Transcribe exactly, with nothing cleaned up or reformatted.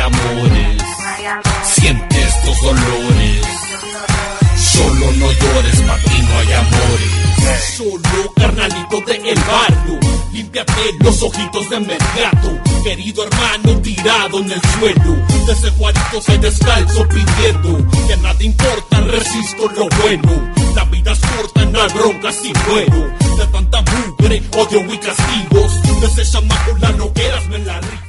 amores. Siente estos dolores. Solo no llores, pa' ti no hay amores. Solo carnalito de el barrio, límpiate los ojitos de mergato. Querido hermano tirado en el suelo, de ese guarito se descalzo pidiendo que nada importa, resisto lo bueno. La vida es corta, no hay broncas y muero de tanta mugre, odio y castigos. De ese chamaco las loqueras me la rico.